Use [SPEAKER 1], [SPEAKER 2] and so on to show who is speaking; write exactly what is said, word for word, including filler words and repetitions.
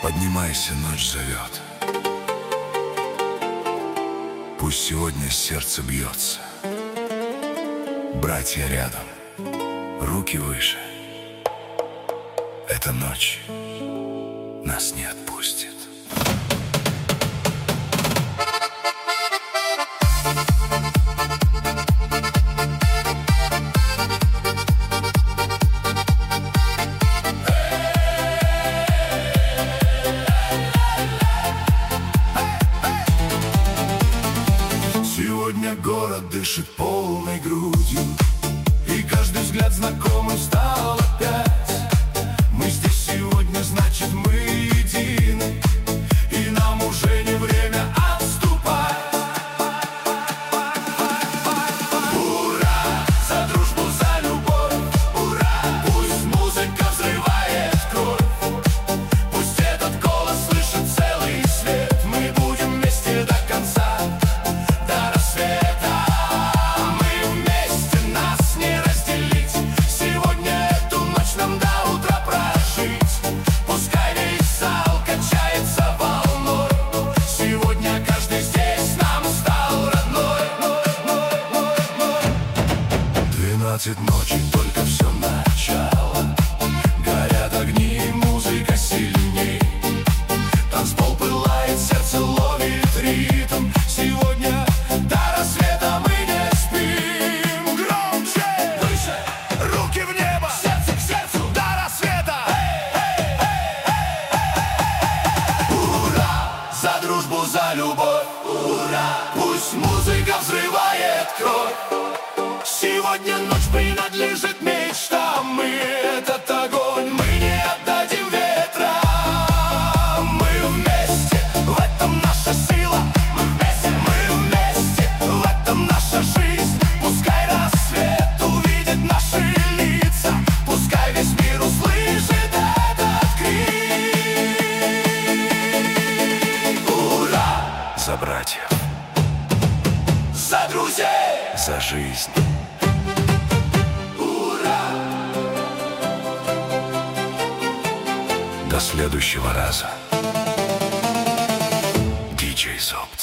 [SPEAKER 1] Поднимайся, ночь зовет. Пусть сегодня сердце бьется. Братья рядом, руки выше. Эта ночь нас не отпустит. Сегодня город дышит полной грудью, и каждый взгляд знакомым стал опять. Мы здесь сегодня, значит, мы едины, и нам уже не время отступать. Ура! За дружбу, за любовь! Ура! Пусть музыка взрывает кровь, пусть этот голос слышит целый свет. Мы будем вместе до конца. Двенадцать ночи, только все начало. Горят огни, музыка сильней. Танцпол пылает, сердце ловит ритм. Сегодня до рассвета мы не спим. Громче, выше, руки в небо, сердце к сердцу, до рассвета. Ура! За дружбу, за любовь. Ура! Пусть музыка взрывает кровь. Сегодня ночь принадлежит мечтам. Мы этот огонь, мы не отдадим ветрам. Мы вместе, в этом наша сила. Мы вместе, мы вместе, в этом наша жизнь. Пускай рассвет увидит наши лица, пускай весь мир услышит этот крик. Ура! За братьев, за друзей, за жизнь. До следующего раза. диджей Зоб.